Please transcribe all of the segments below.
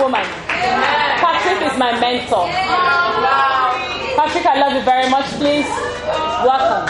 woman. Patrick is my mentor. Patrick, I love you very much. Please, welcome.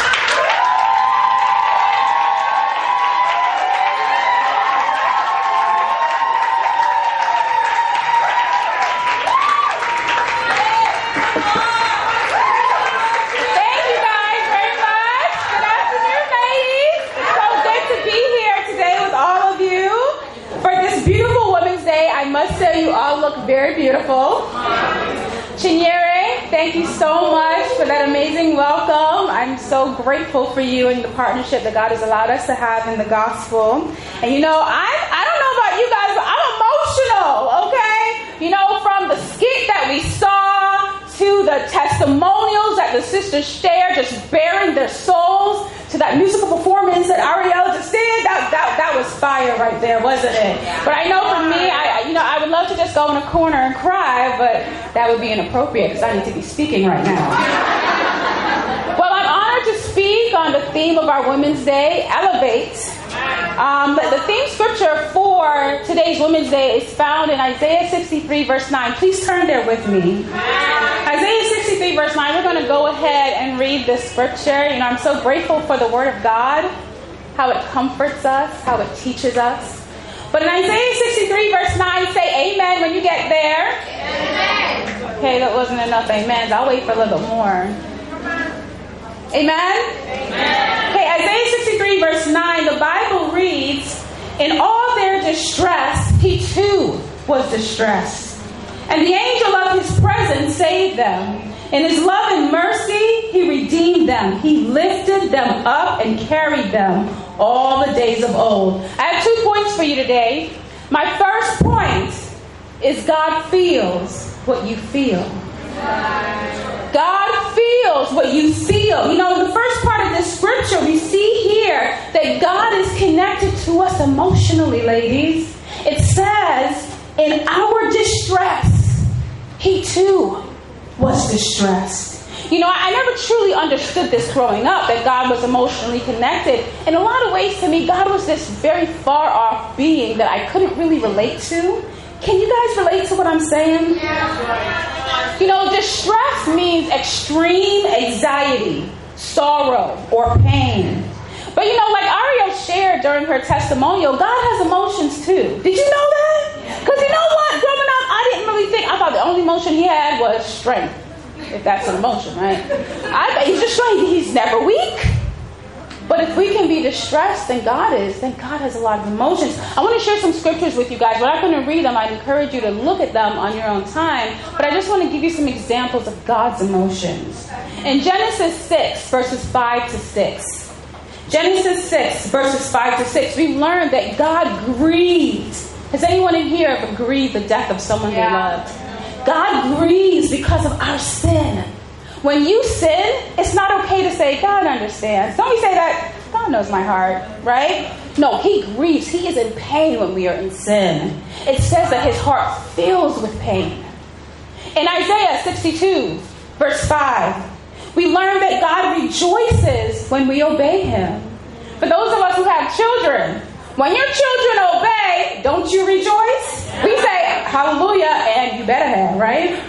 You all look very beautiful. Chinyere, thank you so much for that amazing welcome. I'm so grateful for you and the partnership that God has allowed us to have in the gospel. And you know, I don't know about you guys, but I'm emotional, okay? You know, from the skit that we saw to the testimonials that the sisters shared, just bearing their souls, to that musical performance that Ariel just did, that was fire right there, wasn't it? But I know for me, I would love to just go in a corner and cry, but that would be inappropriate because I need to be speaking right now. Well, I'm honored to speak on the theme of our Women's Day, Elevate. The theme scripture for today's Women's Day is found in Isaiah 63, verse 9. Please turn there with me. Isaiah 63, verse 9. We're going to go ahead and read this scripture. You know, I'm so grateful for the Word of God, how it comforts us, how it teaches us. But in Isaiah 63, verse 9, say amen when you get there. Amen. Okay, that wasn't enough amens. I'll wait for a little bit more. Amen? Amen. Okay, Isaiah 63, verse 9, the Bible reads, in all their distress, he too was distressed. And the angel of his presence saved them. In his love and mercy, he redeemed them. He lifted them up and carried them all the days of old. I have 2 points for you today. My first point is God feels what you feel. God feels what you feel. You know, in the first part of this scripture, we see here that God is connected to us emotionally, ladies. It says, in our distress, he too was distressed. You know, I never truly understood this growing up, that God was emotionally connected. In a lot of ways, to me, God was this very far off being that I couldn't really relate to. Can you guys relate to what I'm saying? Yeah. You know, distress means extreme anxiety, sorrow, or pain. But you know, like Ariel shared during her testimonial, God has emotions too. Did you know that? Because you know what? Growing up, I didn't really think, I thought the only emotion he had was strength. If that's an emotion, right? He's just strength. He's never weak. But if we can be distressed, then God has a lot of emotions. I want to share some scriptures with you guys. We're not going to read them. I'd encourage you to look at them on your own time. But I just want to give you some examples of God's emotions. In Genesis 6, verses 5 to 6. Genesis 6, verses 5 to 6. We learned that God grieved. Has anyone in here ever grieved the death of someone they loved? God grieves because of our sin. When you sin, it's not okay to say, God understands. Don't we say that? God knows my heart, right? No, he grieves. He is in pain when we are in sin. It says that his heart fills with pain. In Isaiah 62, verse 5, we learn that God rejoices when we obey him. For those of us who have children, when your children obey, don't you rejoice? We say, hallelujah, and you better have, right?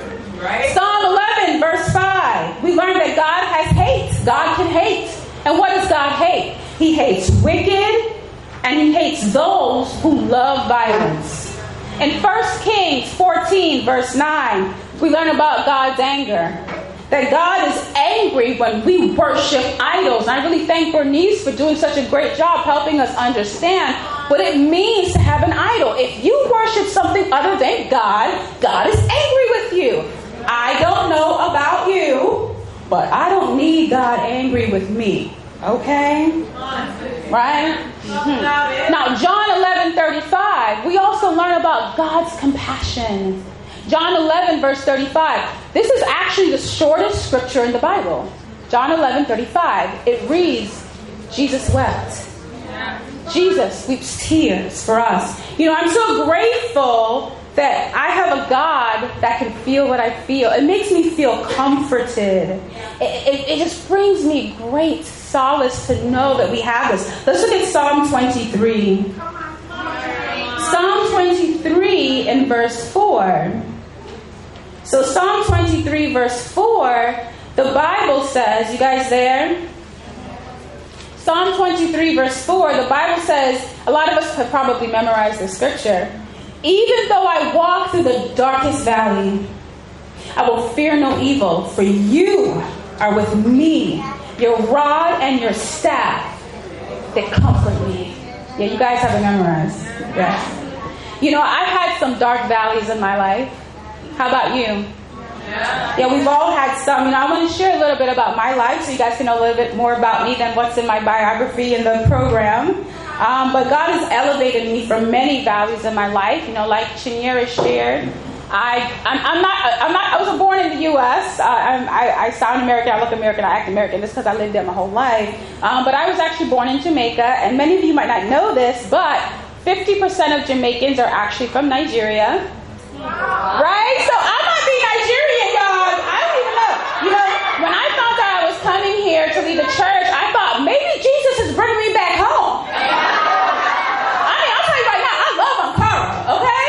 Psalm 11, verse 5. We learn that God has hate. God can hate. And what does God hate? He hates wicked, and he hates those who love violence. In 1 Kings 14, verse 9, we learn about God's anger. That God is angry when we worship idols. And I really thank Bernice for doing such a great job helping us understand what it means to have an idol. If you worship something other than God, God is angry with you. I don't know about you, but I don't need God angry with me. Okay? Right? Mm-hmm. Now, John 11:35, we also learn about God's compassion. John 11, verse 35. This is actually the shortest scripture in the Bible. John 11:35. It reads, Jesus wept. Jesus weeps tears for us. You know, I'm so grateful that I have a God that can feel what I feel. It makes me feel comforted. It just brings me great solace to know that we have this. Let's look at Psalm 23. Psalm 23 23 and verse 4. So Psalm 23 verse 4, the Bible says, you guys there? Psalm 23 verse 4, the Bible says, a lot of us have probably memorized the scripture. Even though I walk through the darkest valley, I will fear no evil, for you are with me. Your rod and your staff, they comfort me. Yeah, you guys have it memorized. Yes. You know, I've had some dark valleys in my life. How about you? Yeah, we've all had some. You know, I want to share a little bit about my life so you guys can know a little bit more about me than what's in my biography in the program. But God has elevated me from many valleys in my life. You know, like Chiniera shared, I was born in the U.S. I sound American, I look American, I act American. Just because I lived there my whole life. But I was actually born in Jamaica, and many of you might not know this, but 50% of Jamaicans are actually from Nigeria. Right? So I might be Nigerian, y'all. I don't even know. You know, when I found out I was coming here to lead the church, I thought maybe Jesus is bringing me back home. I mean, I'll tell you right now, I love Ankara, okay?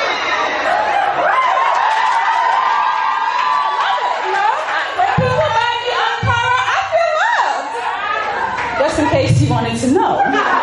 I love it, you know? When people buy me Ankara, I feel loved. Just in case you wanted to know.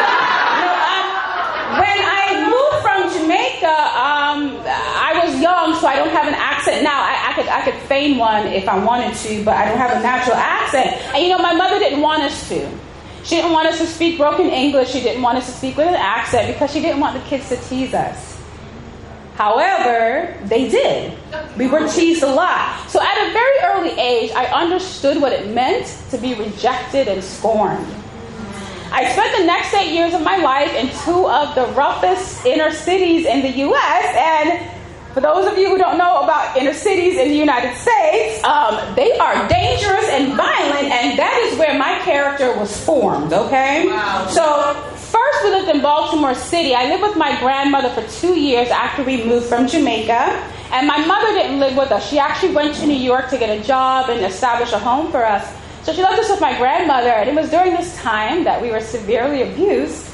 When I moved from Jamaica, I was young, so I don't have an accent. Now, I could feign one if I wanted to, but I don't have a natural accent. And you know, my mother didn't want us to. She didn't want us to speak broken English. She didn't want us to speak with an accent because she didn't want the kids to tease us. However, they did. We were teased a lot. So at a very early age, I understood what it meant to be rejected and scorned. I spent the next 8 years of my life in two of the roughest inner cities in the U.S. And for those of you who don't know about inner cities in the United States, they are dangerous and violent, and that is where my character was formed, okay? Wow. So first we lived in Baltimore City. I lived with my grandmother for 2 years after we moved from Jamaica. And my mother didn't live with us. She actually went to New York to get a job and establish a home for us. So she left us with my grandmother, and it was during this time that we were severely abused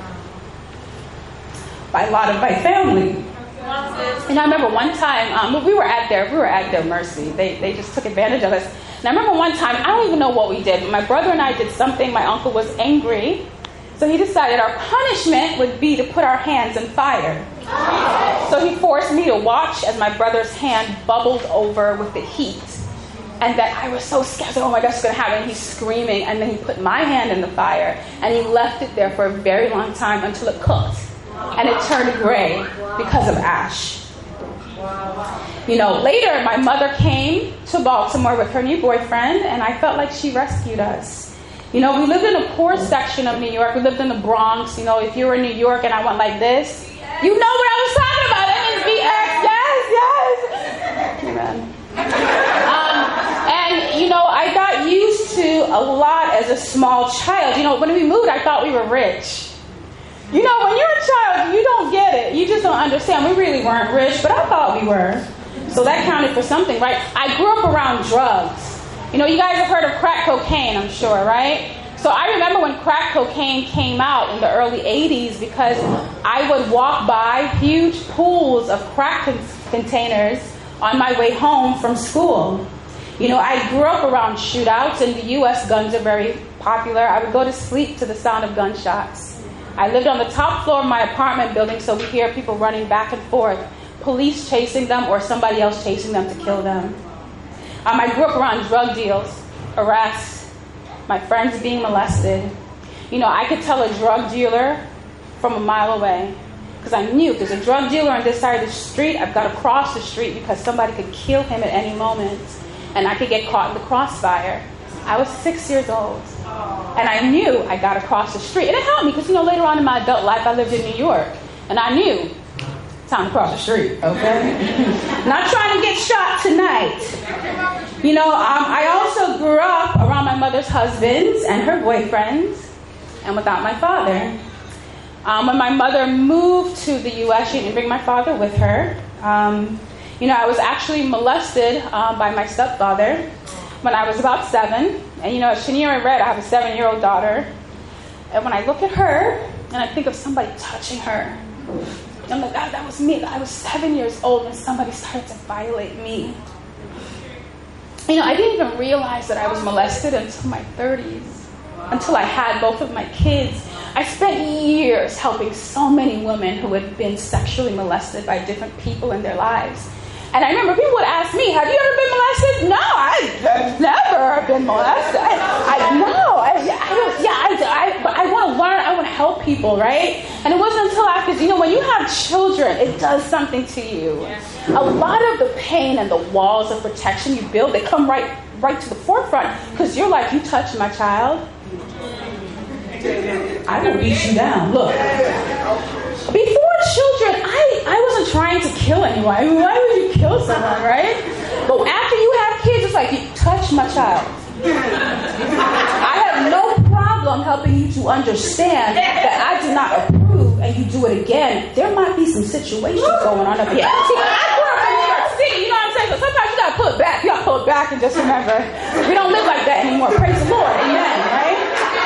by a lot of my family. And I remember one time, we were at their mercy. They just took advantage of us. And I remember one time, I don't even know what we did, but my brother and I did something. My uncle was angry, so he decided our punishment would be to put our hands in fire. So he forced me to watch as my brother's hand bubbled over with the heat. And that I was so scared. Oh my gosh, what's going to happen? And he's screaming. And then he put my hand in the fire. And he left it there for a very long time until it cooked. And it turned gray because of ash. You know, later my mother came to Baltimore with her new boyfriend. And I felt like she rescued us. You know, we lived in a poor section of New York. We lived in the Bronx. You know, if you were in New York and I went like this, you know what I was talking about. MSBX. Yes, yes. Amen. And, you know, I got used to a lot as a small child. You know, when we moved, I thought we were rich. You know, when you're a child, you don't get it. You just don't understand. We really weren't rich, but I thought we were. So that counted for something, right? I grew up around drugs. You know, you guys have heard of crack cocaine, I'm sure, right? So I remember when crack cocaine came out in the early 80s because I would walk by huge pools of crack containers on my way home from school. You know, I grew up around shootouts. In the U.S., guns are very popular. I would go to sleep to the sound of gunshots. I lived on the top floor of my apartment building, so we hear people running back and forth, police chasing them or somebody else chasing them to kill them. I grew up around drug deals, arrests, my friends being molested. You know, I could tell a drug dealer from a mile away because I knew if there's a drug dealer on this side of the street, I've got to cross the street because somebody could kill him at any moment and I could get caught in the crossfire. I was 6 years old and I knew I got to cross the street. And it helped me because, you know, later on in my adult life, I lived in New York and I knew time to cross the street, okay? Not trying to get shot tonight. You know, I also grew up around my mother's husbands and her boyfriends and without my father. When my mother moved to the U.S., she didn't bring my father with her. You know, I was actually molested by my stepfather when I was about 7. And, you know, as Chiniera read, I have a 7-year-old daughter. And when I look at her and I think of somebody touching her, I'm like, God, that was me. I was 7 years old when somebody started to violate me. I didn't even realize that I was molested until my 30s, until I had both of my kids. I spent years helping so many women who had been sexually molested by different people in their lives. And I remember people would ask me, have you ever been molested? No, I've never been molested. But I want to learn, I want to help people, right? And it wasn't until after, when you have children, it does something to you. A lot of the pain and the walls of protection you build, they come right to the forefront, because you're like, you touch my child, I will beat you down. Look. Before children, I wasn't trying to kill anyone. I mean, why would you kill someone, right? But after you have kids, it's like, you touch my child. I have no problem helping you to understand that I do not approve, and you do it again. There might be some situations going on up here. See, I grew up in New York City, you know what I'm saying? So sometimes you gotta pull it back. You gotta pull it back and just remember, we don't live like that anymore. Praise the Lord. Amen, right?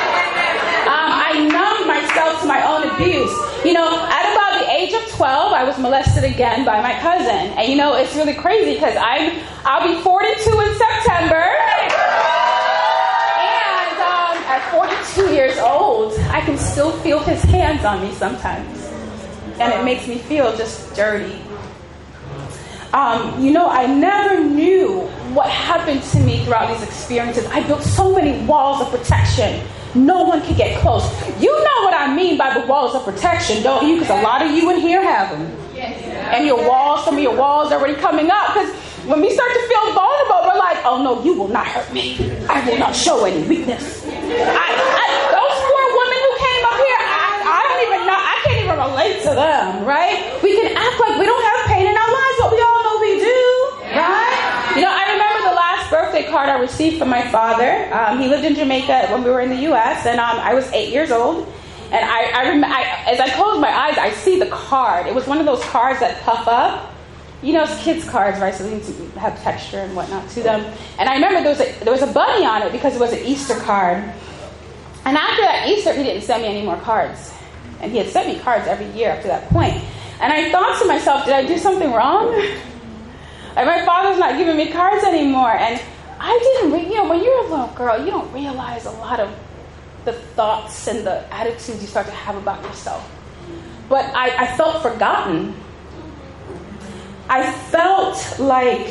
I numbed myself to my own abuse. At about the age of 12, I was molested again by my cousin. And it's really crazy because I'll be 42 in September. And at 42 years old, I can still feel his hands on me sometimes. And it makes me feel just dirty. I never knew what happened to me throughout these experiences. I built so many walls of protection. No one could get close. You know what I mean by the walls of protection, don't you? Because a lot of you in here have them. And some of your walls are already coming up. Because when we start to feel vulnerable, we're like, oh no, you will not hurt me. I will not show any weakness. Those poor women who came up here, I don't even know. I can't even relate to them, right? We can act like we don't have pain in our lives, but we all know we do, right? I remember the last birthday card I received from my father. He lived in Jamaica when we were in the U.S., and I was 8 years old. And as I close my eyes, I see the card. It was one of those cards that puff up. It's kids' cards, right? So they need to have texture and whatnot to them. And I remember there was a bunny on it because it was an Easter card. And after that Easter, he didn't send me any more cards. And he had sent me cards every year up to that point. And I thought to myself, did I do something wrong? Like, my father's not giving me cards anymore. And I didn't, when you're a little girl, you don't realize a lot of the thoughts and the attitudes you start to have about yourself. But I felt forgotten. I felt like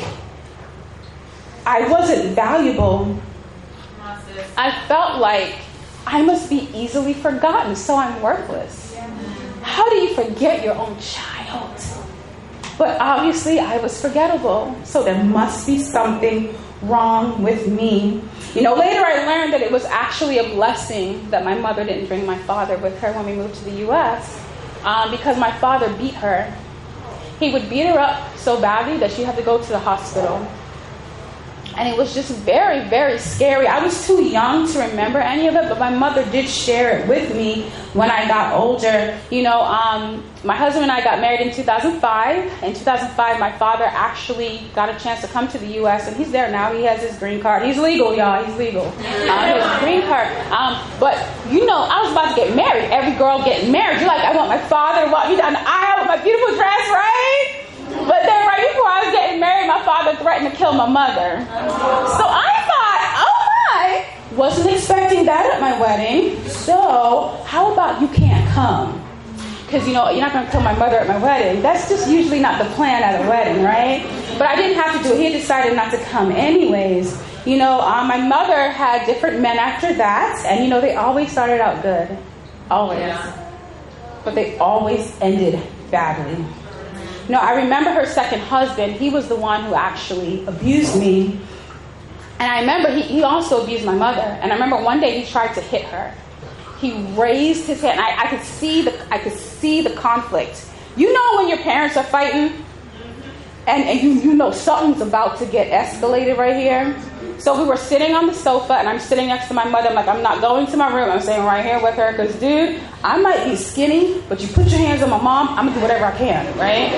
I wasn't valuable. I felt like I must be easily forgotten, so I'm worthless. How do you forget your own child? But obviously I was forgettable, so there must be something wrong with me. Later I learned that it was actually a blessing that my mother didn't bring my father with her when we moved to the U.S. Because my father beat her. He would beat her up so badly that she had to go to the hospital. And it was just very, very scary. I was too young to remember any of it, but my mother did share it with me when I got older. My husband and I got married in 2005. In 2005, my father actually got a chance to come to the U.S., and he's there now. He has his green card. He's legal, y'all. He's legal. He has a green card. But, I was about to get married. Every girl getting married, you're like, I want my father to walk me down the aisle with my beautiful dress, right? But then right before I was getting married, my father threatened to kill my mother. So I thought, oh my, wasn't expecting that at my wedding. So how about you can't come? Because, you're not going to kill my mother at my wedding. That's just usually not the plan at a wedding, right? But I didn't have to do it. He decided not to come anyways. My mother had different men after that. And, they always started out good. Always. Yeah. But they always ended badly. I remember her second husband. He was the one who actually abused me. And I remember he also abused my mother. And I remember one day he tried to hit her. He raised his hand. I could see the conflict. When your parents are fighting and you something's about to get escalated right here. So we were sitting on the sofa, and I'm sitting next to my mother. I'm like, I'm not going to my room. I'm staying right here with her because, dude, I might be skinny, but you put your hands on my mom, I'm going to do whatever I can, right?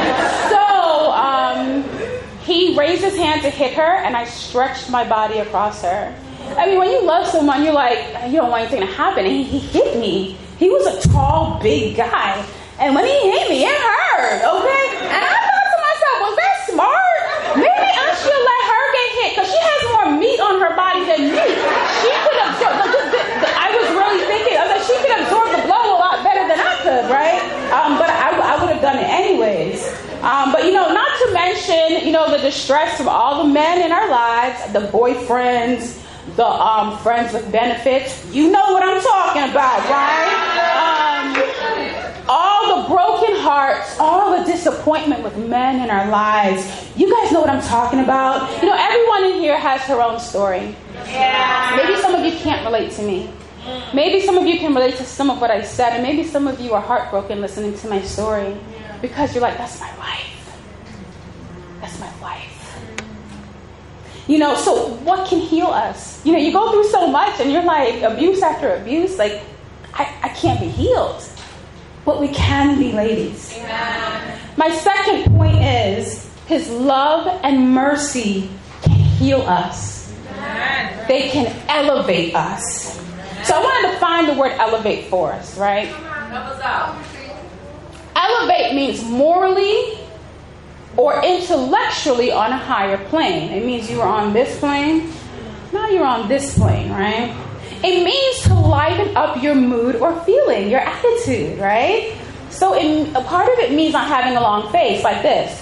So he raised his hand to hit her, and I stretched my body across her. When you love someone, you're like, you don't want anything to happen. And he hit me. He was a tall, big guy. And when he hit me, it hurt, okay? And I thought to myself, was that smart? Maybe I should let her get hit because she has more meat on her body than me. She could absorb, I was really thinking, I was like, she could absorb the blow a lot better than I could, right? But I would have done it anyways. But, not to mention, the distress from all the men in our lives, the boyfriends, the friends with benefits. You know what I'm talking about, right? All the broken hearts, all the disappointment with men in our lives. You guys know what I'm talking about. Everyone in here has her own story. Yeah. Maybe some of you can't relate to me. Maybe some of you can relate to some of what I said, and maybe some of you are heartbroken listening to my story because you're like, that's my life. That's my life. So what can heal us? You go through so much and you're like, abuse after abuse, like, I can't be healed. But we can be, ladies. Amen. My second point is his love and mercy can heal us. Amen. They can elevate us. So I wanted to find the word elevate for us, right? Help us out. Elevate means morally or intellectually on a higher plane. It means you were on this plane, now you're on this plane, right? It means to liven up your mood or feeling, your attitude, right? So a part of it means not having a long face like this.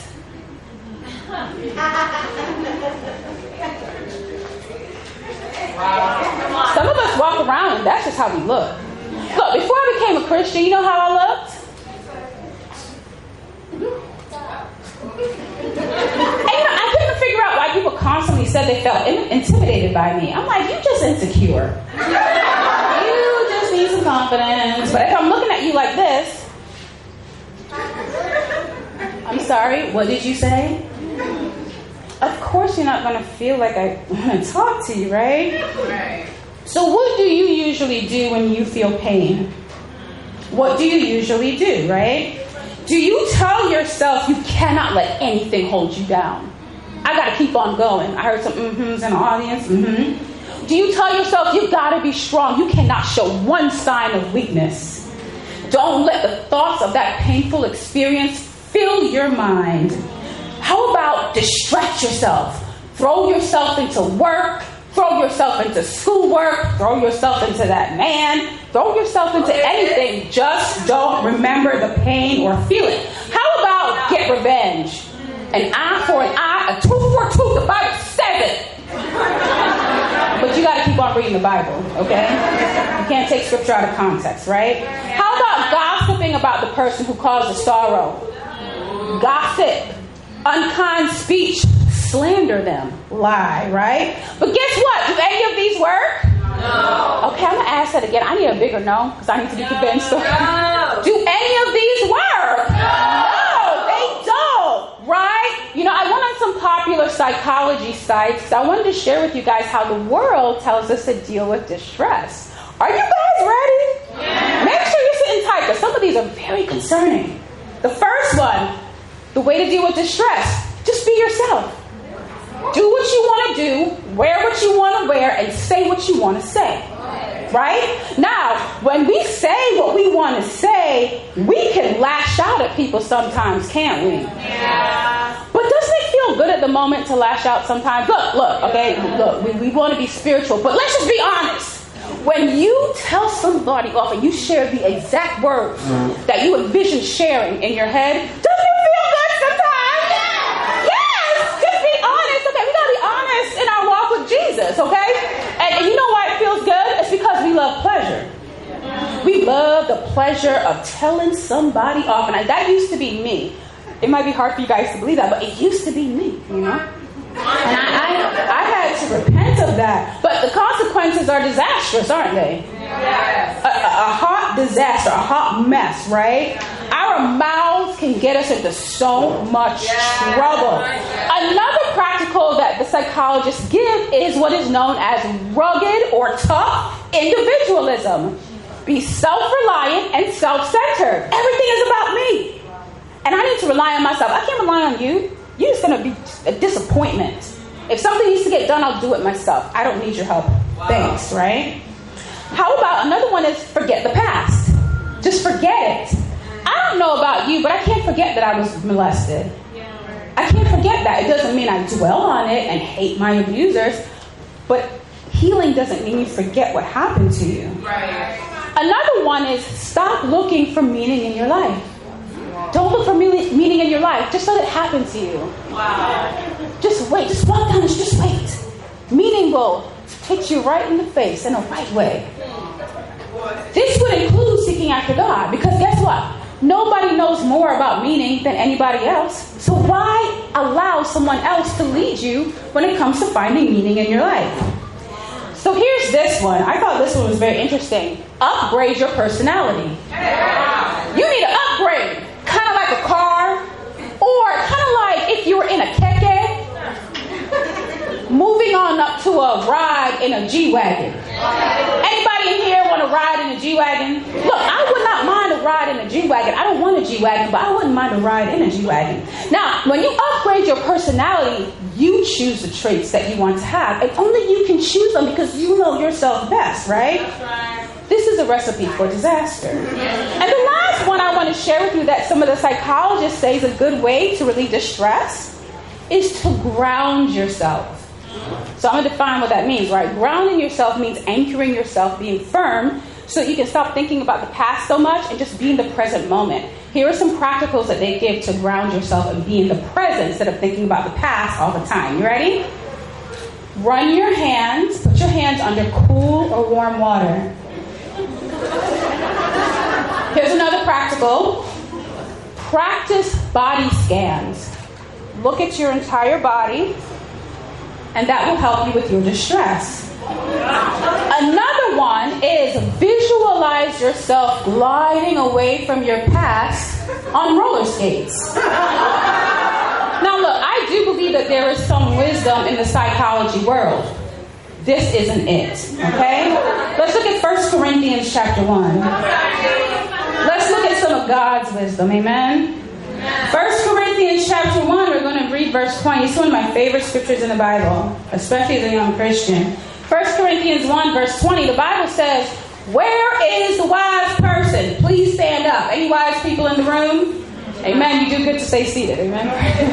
Some of us walk around and that's just how we look. Look, before I became a Christian, you know how I looked? And I couldn't figure out why people constantly said they felt intimidated by me. I'm like, you just insecure. You just need some confidence. But if I'm looking at you like this, I'm sorry, what did you say? Of course you're not going to feel like I want to talk to you, right? Right. So what do you usually do when you feel pain? What do you usually do, right? Do you tell yourself you cannot let anything hold you down? I got to keep on going. I heard some mm-hms in the audience. Mm-hmm. Do you tell yourself you got to be strong? You cannot show one sign of weakness. Don't let the thoughts of that painful experience fill your mind. How about distract yourself? Throw yourself into work. Throw yourself into schoolwork. Throw yourself into that man. Throw yourself into anything. Just don't remember the pain or feel it. How about get revenge? An eye for an eye, a tooth for a tooth. The Bible says it. But you got to keep on reading the Bible, okay? You can't take scripture out of context, right? How about gossiping about the person who caused the sorrow? Gossip, unkind speech, slander them, lie, right? But guess what? Do any of these work? No. Okay, I'm going to ask that again. I need a bigger no, because I need to be convinced. No. Do any of these work? No, they don't, right? I went on some popular psychology sites because I wanted to share with you guys how the world tells us to deal with distress. Are you guys ready? Yeah. Make sure you're sitting tight, because some of these are very concerning. The first one, the way to deal with distress, just be yourself. Do what you want to do, wear what you want to wear, and say what you want to say. Right? Now, when we say what we want to say, we can lash out at people sometimes, can't we? Yeah. But doesn't it feel good at the moment to lash out sometimes? Look, okay? Look, we want to be spiritual, but let's just be honest. When you tell somebody off and you share the exact words that you envision sharing in your head, doesn't it feel good sometimes? Yes! Just be honest. Okay, we gotta be honest in our walk with Jesus, okay? And you know why it feels good? It's because we love pleasure. We love the pleasure of telling somebody off. And that used to be me. It might be hard for you guys to believe that, but it used to be me, And I had to repent of that. But the consequences are disastrous, aren't they? Yes. A hot disaster, a hot mess, right? Our mouths can get us into so much trouble. Another practical that the psychologists give is what is known as rugged or tough individualism. Be self-reliant and self-centered. Everything is about me. And I need to rely on myself. I can't rely on you. You're just going to be a disappointment. If something needs to get done, I'll do it myself. I don't need your help. Wow. Thanks, right? How about another one is forget the past. Just forget it. I don't know forget that I was molested. I can't forget that. It doesn't mean I dwell on it and hate my abusers, but healing doesn't mean you forget what happened to you. Right. Another one is stop looking for meaning in your life. Don't look for meaning in your life. Just let it happen to you. Wow. Just wait. Just walk down and just wait. Meaning will hit you right in the face in a right way. This would include seeking after God, because guess what? Nobody knows more about meaning than anybody else. So why allow someone else to lead you when it comes to finding meaning in your life? So here's this one. I thought this one was very interesting. Upgrade your personality. You need to upgrade. Kind of like a car. Or kind of like if you were in a keke, moving on up to a ride in a G-Wagon. Anybody in here want to ride in a G-Wagon? Look, I would not mind a ride in a G-Wagon. I don't want a G-Wagon, but I wouldn't mind a ride in a G-Wagon. Now, when you upgrade your personality, you choose the traits that you want to have. And only you can choose them because you know yourself best, right? That's right. This is a recipe for disaster. And the last one I want to share with you that some of the psychologists say is a good way to relieve distress is to ground yourself. So I'm going to define what that means, right? Grounding yourself means anchoring yourself, being firm, so that you can stop thinking about the past so much and just be in the present moment. Here are some practicals that they give to ground yourself and be in the present instead of thinking about the past all the time. You ready? Run your hands, put your hands under cool or warm water. Here's another practical. Practice body scans. Look at your entire body, and that will help you with your distress. Another one is visualize yourself gliding away from your past on roller skates. Now look, I do believe that there is some wisdom in the psychology world. This isn't it, okay? Let's look at 1 Corinthians chapter 1. Let's look at some of God's wisdom, amen? 1 Corinthians chapter 1, we're going to read verse 20. It's one of my favorite scriptures in the Bible, especially as a young Christian. 1 Corinthians 1, verse 20, the Bible says, where is the wise person? Please stand up. Any wise people in the room? Amen. You do good to stay seated. Amen.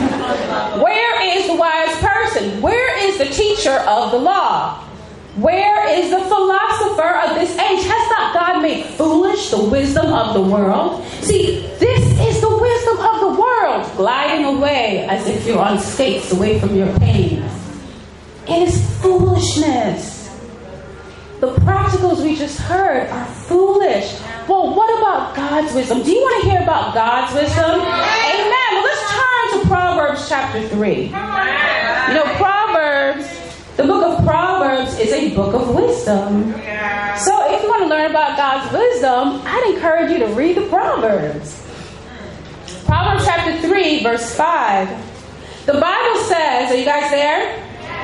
Where is the wise person? Where is the teacher of the law? Where is the philosopher of this age? Has not God made foolish the wisdom of the world? See, this is the wisdom of the world, gliding away as if you're on skates away from your pain. It is foolishness. The practicals we just heard are foolish. Well, what about God's wisdom? Do you want to hear about God's wisdom? Amen. Well, let's turn to Proverbs chapter 3. You know, Proverbs, the book of Proverbs is a book of wisdom. So if you want to learn about God's wisdom, I'd encourage you to read the Proverbs. Proverbs chapter 3, verse 5. The Bible says, are you guys there?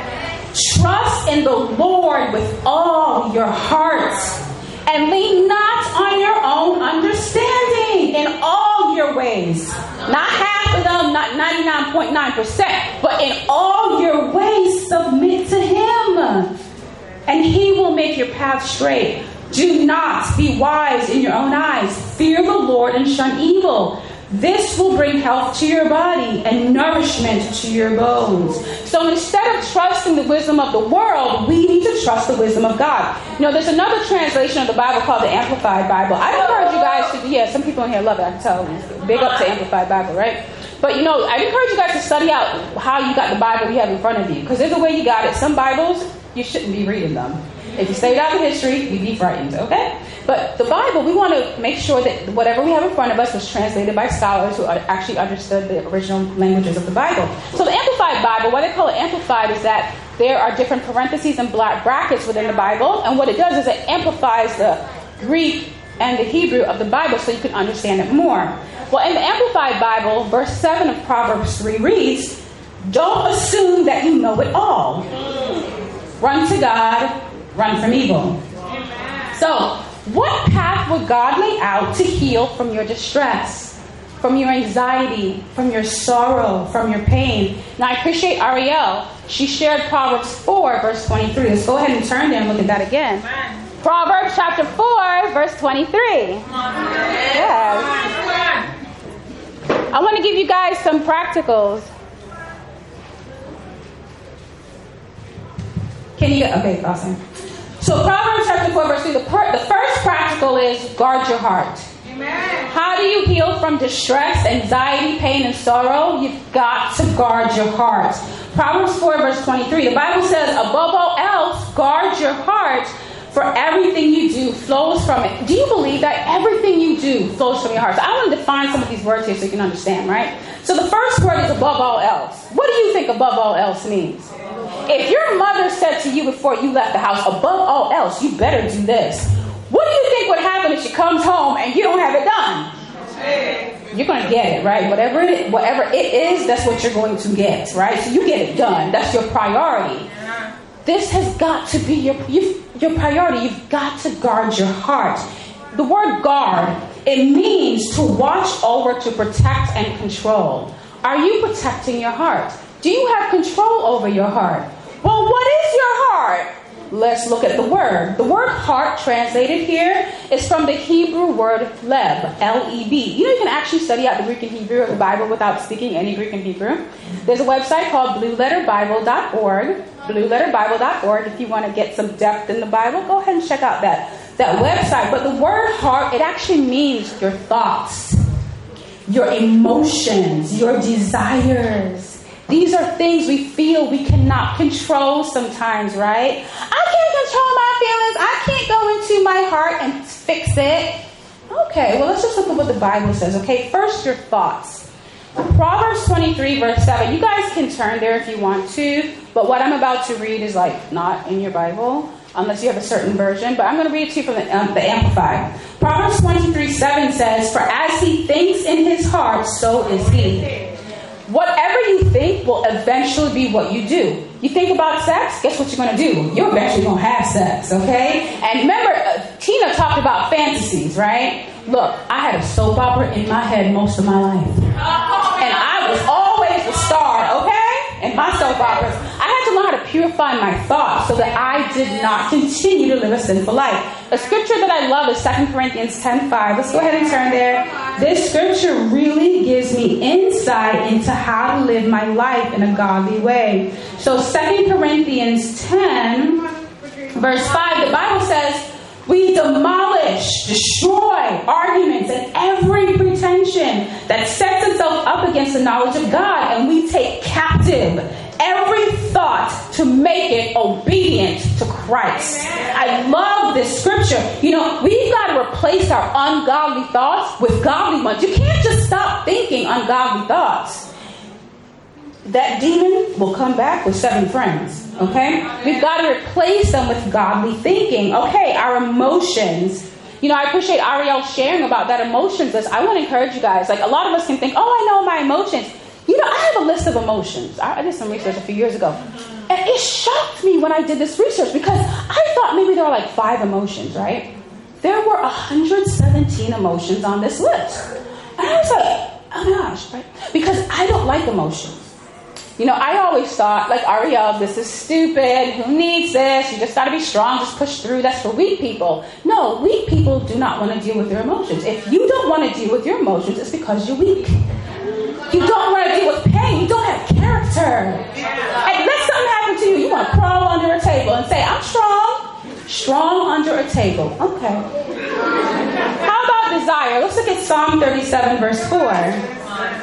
Trust in the Lord with all your hearts, and lean not on your own understanding in all your ways. Not half of them, not 99.9%, but in all your ways submit to Him, and He will make your path straight. Do not be wise in your own eyes. Fear the Lord and shun evil. This will bring health to your body and nourishment to your bones. So instead of trusting the wisdom of the world, we need to trust the wisdom of God. You know, there's another translation of the Bible called the Amplified Bible. I encourage you guys to, some people in here love it, I can tell. Big up to Amplified Bible, right? But, you know, I encourage you guys to study out how you got the Bible you have in front of you. Because there's a way you got it. Some Bibles, you shouldn't be reading them. If you stayed out in history, you'd be frightened, okay? But the Bible, we want to make sure that whatever we have in front of us was translated by scholars who actually understood the original languages of the Bible. So the Amplified Bible, why they call it Amplified is that there are different parentheses and brackets within the Bible. And what it does is it amplifies the Greek and the Hebrew of the Bible so you can understand it more. Well, in the Amplified Bible, verse 7 of Proverbs 3 reads, don't assume that you know it all. Run to God. Run from evil. So, what path would God lay out to heal from your distress, from your anxiety, from your sorrow, from your pain? Now, I appreciate Ariel. She shared Proverbs 4, verse 23. Let's go ahead and turn there and look at that again. Proverbs chapter 4, verse 23. Yes. I want to give you guys some practicals. Can you? Okay, awesome. So Proverbs chapter 4, verse 3, the first practical is guard your heart. Amen. How do you heal from distress, anxiety, pain, and sorrow? You've got to guard your heart. Proverbs 4, verse 23, the Bible says, above all else, guard your heart, for everything you do flows from it. Do you believe that everything you do flows from your heart? So I want to define some of these words here so you can understand, right? So the first word is above all else. What do you think above all else means? If your mother said to you before you left the house, above all else, you better do this. What do you think would happen if she comes home and you don't have it done? You're going to get it, right? Whatever it is, that's what you're going to get, right? So you get it done. That's your priority. This has got to be your priority. You've got to guard your heart. The word guard, it means to watch over, to protect and control. Are you protecting your heart? Do you have control over your heart? Well, what is your heart? Let's look at the word. The word heart translated here is from the Hebrew word leb, L-E-B. You know, you can actually study out the Greek and Hebrew of the Bible without speaking any Greek and Hebrew. There's a website called blueletterbible.org, blueletterbible.org. If you want to get some depth in the Bible, go ahead and check out that website. But the word heart, it actually means your thoughts, your emotions, your desires. These are things we feel we cannot control sometimes, right? I can't control my feelings. I can't go into my heart and fix it. Okay, well, let's just look at what the Bible says, okay? First, your thoughts. Proverbs 23, verse 7. You guys can turn there if you want to, but what I'm about to read is not in your Bible, unless you have a certain version, but I'm going to read it to you from the Amplified. Proverbs 23, 7 says, for as he thinks in his heart, so is he. Whatever you think will eventually be what you do. You think about sex, guess what you're going to do? You're eventually going to have sex, okay? And remember, Tina talked about fantasies, right? Look, I had a soap opera in my head most of my life. And I was always the star, okay? In my soap operas. I had to learn how to purify my thoughts so that I did not continue to live a sinful life. A scripture that I love is 2 Corinthians 10:5. Let's go ahead and turn there. This scripture really gives me insight into how to live my life in a godly way. So 2 Corinthians 10, verse 5, the Bible says, we demolish, destroy arguments and every pretension that sets itself up against the knowledge of God, and we take captive every thought to make it obedient to Christ. I love this scripture. You know, we've got to replace our ungodly thoughts with godly ones. You can't just stop thinking ungodly thoughts. That demon will come back with 7 friends. Okay? We've got to replace them with godly thinking. Okay, our emotions. You know, I appreciate Ariel sharing about that emotions list. I want to encourage you guys. A lot of us can think, oh, I know my emotions. You know, I have a list of emotions. I did some research a few years ago. And it shocked me when I did this research because I thought maybe there were 5 emotions, right? There were 117 emotions on this list. And I was like, oh my gosh, right? Because I don't like emotions. You know, I always thought, Ariel, this is stupid. Who needs this? You just got to be strong. Just push through. That's for weak people. No, weak people do not want to deal with their emotions. If you don't want to deal with your emotions, it's because you're weak. You don't want to deal with pain. You don't have character. And let something happen to you. You want to crawl under a table and say, I'm strong. Strong under a table. Okay. How about desire? Let's look at Psalm 37, verse 4.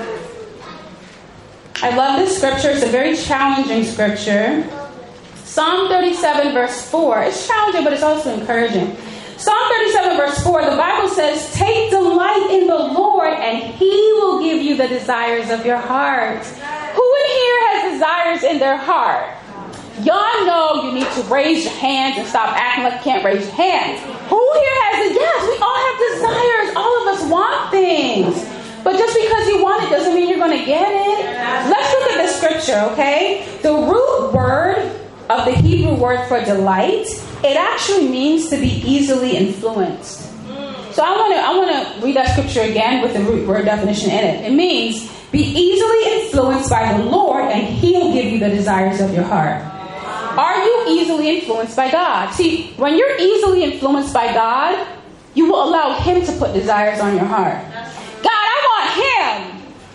I love this scripture. It's a very challenging scripture. Psalm 37, verse 4. It's challenging, but it's also encouraging. Psalm 37, verse 4, the Bible says, take delight in the Lord, and he will give you the desires of your heart. Who in here has desires in their heart? Y'all know you need to raise your hands and stop acting like you can't raise your hands. Who here has it? Yes, we all have desires. All of us want things. But just because you want it doesn't mean you're going to get it. Let's look at this scripture, okay? The root word of the Hebrew word for delight, it actually means to be easily influenced. So I want to read that scripture again with the root word definition in it. It means be easily influenced by the Lord, and he'll give you the desires of your heart. Are you easily influenced by God? See, when you're easily influenced by God, you will allow him to put desires on your heart. God, I want him.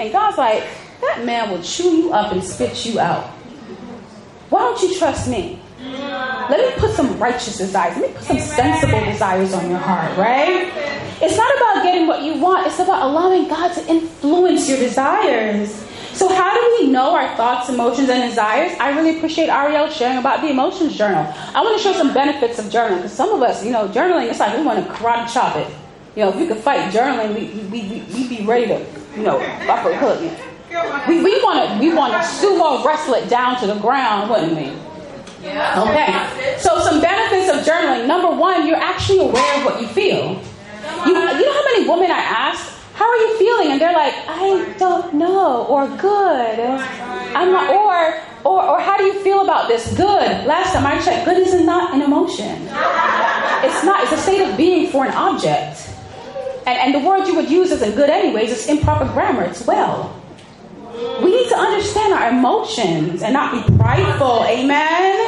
And God's like, that man will chew you up and spit you out. Why don't you trust me? Let me put some righteous desires. Let me put some sensible desires on your heart, right? It's not about getting what you want. It's about allowing God to influence your desires. So how do we know our thoughts, emotions, and desires? I really appreciate Ariel sharing about the emotions journal. I want to show some benefits of journaling, because some of us, journaling, it's like we want to karate chop it. If we could fight journaling, we'd be ready to, buckle hook. We want to sumo wrestle it down to the ground, wouldn't we? Yeah. Okay. So some benefits of journaling. Number one, you're actually aware of what you feel. You know how many women I ask, how are you feeling? And they're like, I don't know, or good. I'm not, or how do you feel about this? Good. Last time I checked, good is not an emotion. It's not. It's a state of being for an object. And the word you would use isn't good anyways. It's improper grammar. It's well. We need to understand our emotions and not be prideful. Amen?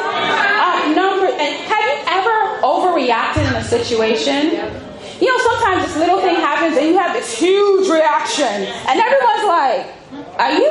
And have you ever overreacted in a situation? Sometimes this little thing happens and you have this huge reaction. And everyone's like, are you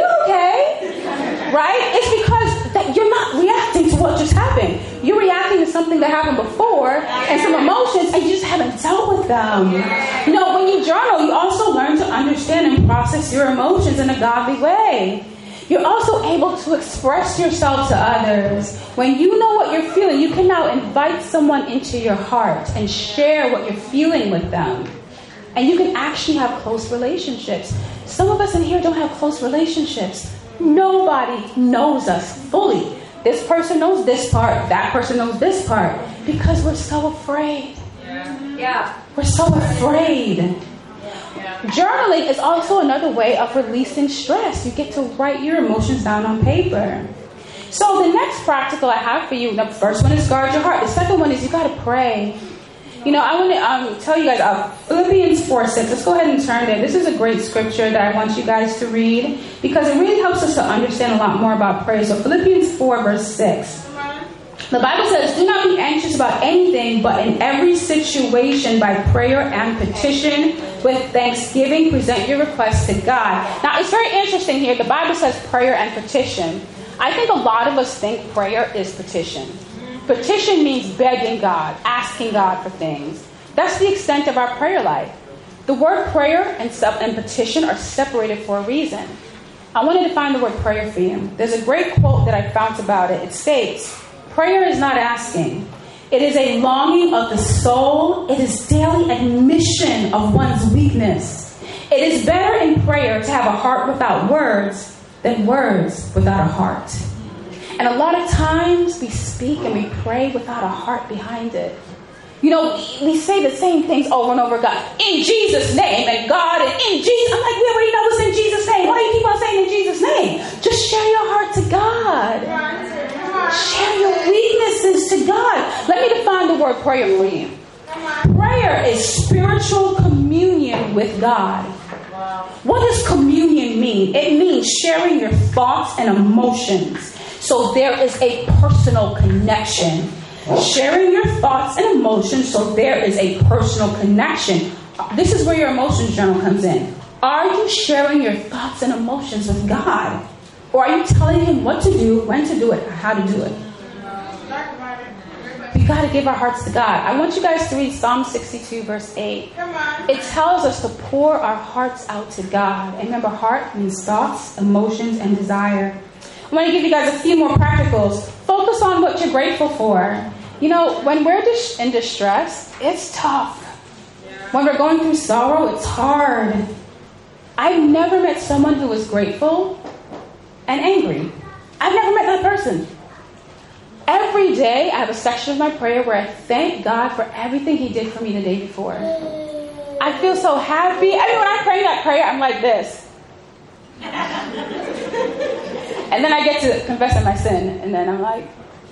okay? Right? It's because you're not reacting to what just happened. You're reacting to something that happened before and some emotions, and you just haven't dealt with them. When you journal, you also learn to understand and process your emotions in a godly way. You're also able to express yourself to others. When you know what you're feeling, you can now invite someone into your heart and share what you're feeling with them. And you can actually have close relationships. Some of us in here don't have close relationships. Nobody knows us fully. This person knows this part. That person knows this part. Because we're so afraid. Yeah. We're so afraid. Journaling is also another way of releasing stress. You get to write your emotions down on paper. So the next practical I have for you, the first one is guard your heart. The second one is you got to pray. I want to tell you guys Philippians 4:6. Let's go ahead and turn there. This is a great scripture that I want you guys to read because it really helps us to understand a lot more about prayer. So Philippians 4 verse 6. The Bible says, do not be anxious about anything, but in every situation by prayer and petition with thanksgiving, present your requests to God. Now, it's very interesting here. The Bible says prayer and petition. I think a lot of us think prayer is petition. Petition means begging God, asking God for things. That's the extent of our prayer life. The word prayer and petition are separated for a reason. I want to define the word prayer for you. There's a great quote that I found about it. It states, prayer is not asking. It is a longing of the soul. It is daily admission of one's weakness. It is better in prayer to have a heart without words than words without a heart. And a lot of times we speak and we pray without a heart behind it. We say the same things over and over again. In Jesus' name, and God, and in Jesus. I'm like, we already know it's in Jesus' name. Why do you keep on saying in Jesus' name? Just share your heart to God. Share your weaknesses to God. Let me define the word prayer for you. Prayer is spiritual communion with God. What does communion mean? It means sharing your thoughts and emotions. So there is a personal connection. Sharing your thoughts and emotions, so there is a personal connection. This is where your emotions journal comes in. Are you sharing your thoughts and emotions with God? Or are you telling him what to do, when to do it, or how to do it? We got to give our hearts to God. I want you guys to read Psalm 62, verse 8. It tells us to pour our hearts out to God. And remember, heart means thoughts, emotions, and desire. I want to give you guys a few more practicals. Focus on what you're grateful for. When we're in distress, it's tough. When we're going through sorrow, it's hard. I've never met someone who was grateful and angry. I've never met that person. Every day, I have a section of my prayer where I thank God for everything he did for me the day before. I feel so happy. When I pray that prayer, I'm like this. And then I get to confessing my sin, and then I'm like...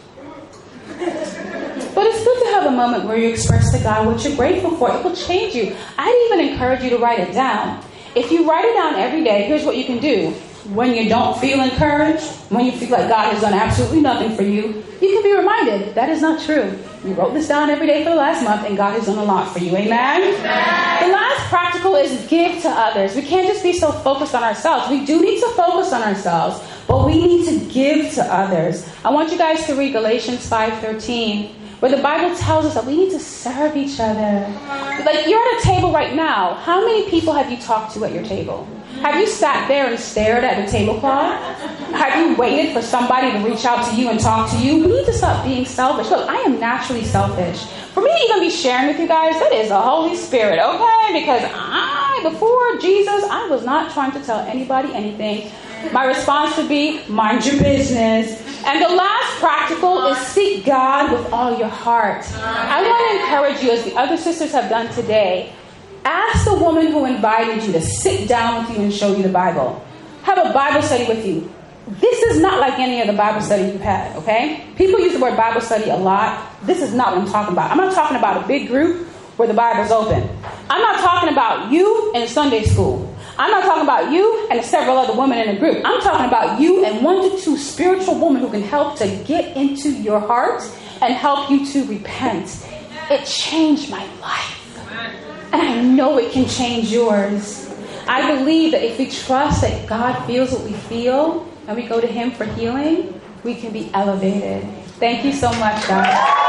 But it's good to have a moment where you express to God what you're grateful for. It will change you. I'd even encourage you to write it down. If you write it down every day, here's what you can do. When you don't feel encouraged, when you feel like God has done absolutely nothing for you, you can be reminded that is not true. You wrote this down every day for the last month, and God has done a lot for you. Amen? The last practical is give to others. We can't just be so focused on ourselves. We do need to focus on ourselves, but we need to give to others. I want you guys to read Galatians 5:13, where the Bible tells us that we need to serve each other. Like, you're at a table right now. How many people have you talked to at your table? Have you sat there and stared at the tablecloth? Have you waited for somebody to reach out to you and talk to you? We need to stop being selfish. Look, I am naturally selfish. For me to even be sharing with you guys, that is the Holy Spirit, okay? Because before Jesus, I was not trying to tell anybody anything. My response would be, mind your business. And the last practical is seek God with all your heart. I want to encourage you, as the other sisters have done today, ask the woman who invited you to sit down with you and show you the Bible. Have a Bible study with you. This is not like any other Bible study you've had, okay? People use the word Bible study a lot. This is not what I'm talking about. I'm not talking about a big group where the Bible's open. I'm not talking about you in Sunday school. I'm not talking about you and several other women in a group. I'm talking about you and 1 to 2 spiritual women who can help to get into your heart and help you to repent. It changed my life. And I know it can change yours. I believe that if we trust that God feels what we feel and we go to Him for healing, we can be elevated. Thank you so much, guys.